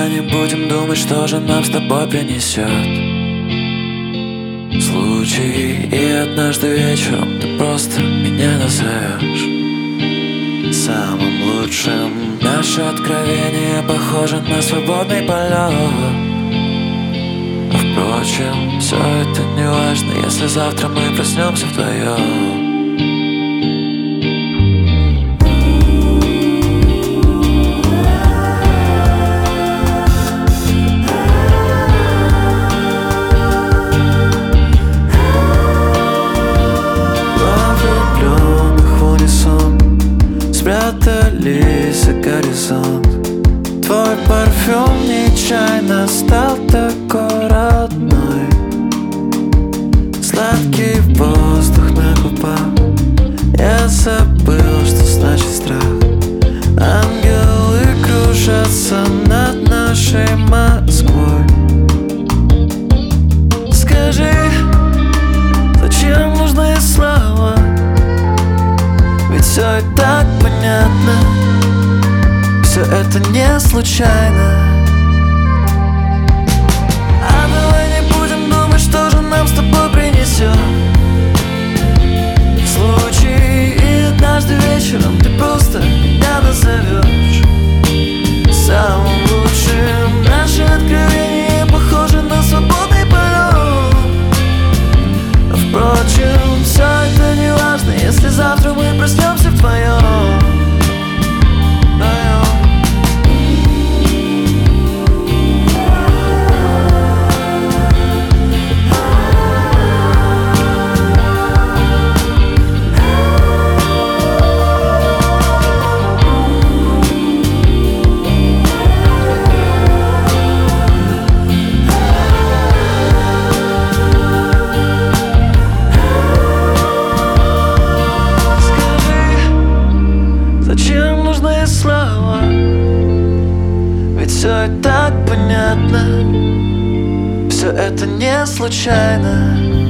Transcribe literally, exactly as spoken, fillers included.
давай не будем думать, что же нам с тобой принесет случай. И однажды вечером ты просто меня назовешь самым лучшим. Наше откровение похоже на свободный полет. А впрочем, все это не важно, если завтра мы проснемся вдвоем. Спрятались за горизонт. Твой парфюм нечаянно стал такой родной. Сладкий воздух на губах. Я забыл, что значит страх. Ангелы кружатся над нашей Москвой. Скажи, зачем нужны слова? Ведь все и так понятно. Все это не случайно. А давай не будем думать, что же нам с тобой принесет случай. И однажды вечером ты просто меня назовешь самым лучшим. Наши откровения похожи на свободный полет. А впрочем, все это не важно, если завтра мы проснемся вдвоем. Зачем нужны слова? Ведь все и так понятно. Все это не случайно.